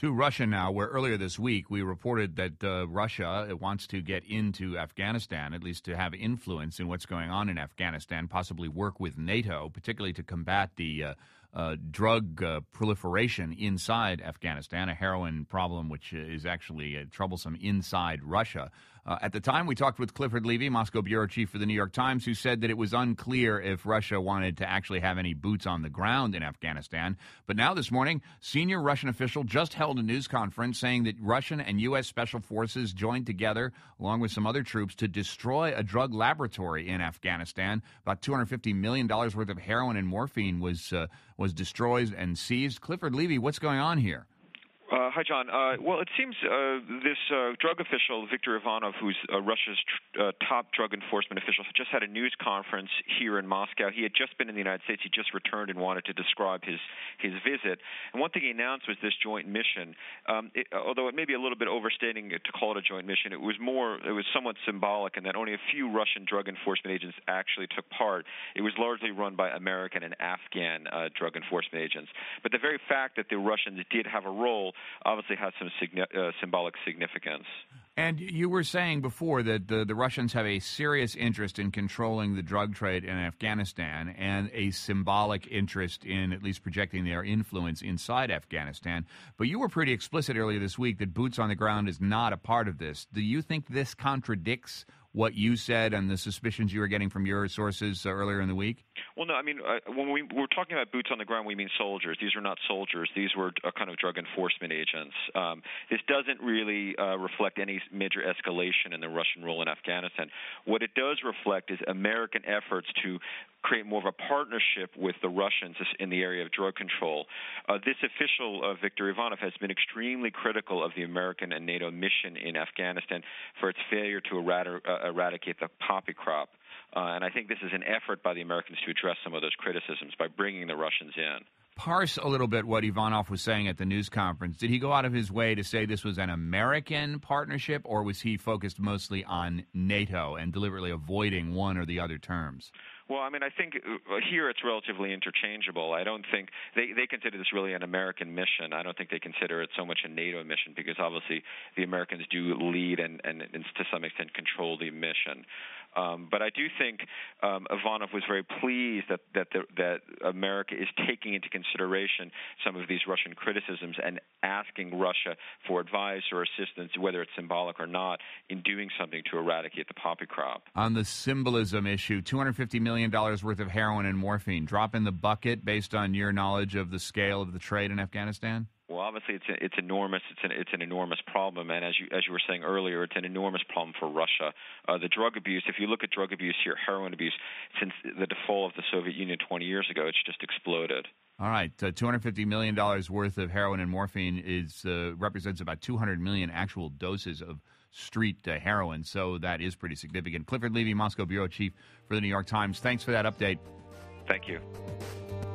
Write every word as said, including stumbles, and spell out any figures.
To Russia now, where earlier this week we reported that uh, Russia wants to get into Afghanistan, at least to have influence in what's going on in Afghanistan, possibly work with NATO, particularly to combat the uh, uh, drug uh, proliferation inside Afghanistan, a heroin problem which is actually uh, troublesome inside Russia. Uh, at the time, we talked with Clifford Levy, Moscow bureau chief for the New York Times, who said that it was unclear if Russia wanted to actually have any boots on the ground in Afghanistan. But now this morning, senior Russian official just held a news conference saying that Russian and U S special forces joined together, along with some other troops, to destroy a drug laboratory in Afghanistan. About two hundred fifty million dollars worth of heroin and morphine was uh, was destroyed and seized. Clifford Levy, what's going on here? Uh, hi, John. Uh, well, it seems uh, this uh, drug official, Viktor Ivanov, who's uh, Russia's tr- uh, top drug enforcement official, just had a news conference here in Moscow. He had just been in the United States. He just returned and wanted to describe his, his visit. And one thing he announced was this joint mission. Um, it, although it may be a little bit overstating it to call it a joint mission, it was more, it was somewhat symbolic in that only a few Russian drug enforcement agents actually took part. It was largely run by American and Afghan uh, drug enforcement agents. But the very fact that the Russians did have a role obviously has some signi- uh, symbolic significance. And you were saying before that the, the Russians have a serious interest in controlling the drug trade in Afghanistan and a symbolic interest in at least projecting their influence inside Afghanistan. But you were pretty explicit earlier this week that boots on the ground is not a part of this. Do you think this contradicts what you said and the suspicions you were getting from your sources uh, earlier in the week? Well, no, I mean, uh, when we, we're talking about boots on the ground, we mean soldiers. These are not soldiers. These were a kind of drug enforcement agents. Um, this doesn't really uh, reflect any major escalation in the Russian role in Afghanistan. What it does reflect is American efforts to create more of a partnership with the Russians in the area of drug control. Uh, this official, uh, Viktor Ivanov, has been extremely critical of the American and NATO mission in Afghanistan for its failure to erad- uh, eradicate the poppy crop. Uh, and I think this is an effort by the Americans to address some of those criticisms by bringing the Russians in. Parse a little bit what Ivanov was saying at the news conference. Did he go out of his way to say this was an American partnership, or was he focused mostly on NATO and deliberately avoiding one or the other terms? Well, I mean, I think here it's relatively interchangeable. I don't think they, they consider this really an American mission. I don't think they consider it so much a NATO mission because obviously the Americans do lead and, and, and to some extent control the mission. Um, but I do think um, Ivanov was very pleased that that, the, that America is taking into consideration some of these Russian criticisms and asking Russia for advice or assistance, whether it's symbolic or not, in doing something to eradicate the poppy crop. On the symbolism issue, two hundred fifty million dollars worth of heroin and morphine, drop in the bucket based on your knowledge of the scale of the trade in Afghanistan? Well, obviously, it's a, it's enormous. It's an it's an enormous problem, and as you as you were saying earlier, it's an enormous problem for Russia. Uh, the drug abuse. If you look at drug abuse here, heroin abuse, since the fall of the Soviet Union twenty years ago, it's just exploded. All right, uh, two hundred fifty million dollars worth of heroin and morphine is uh, represents about two hundred million actual doses of street uh, heroin. So that is pretty significant. Clifford Levy, Moscow bureau chief for the New York Times. Thanks for that update. Thank you.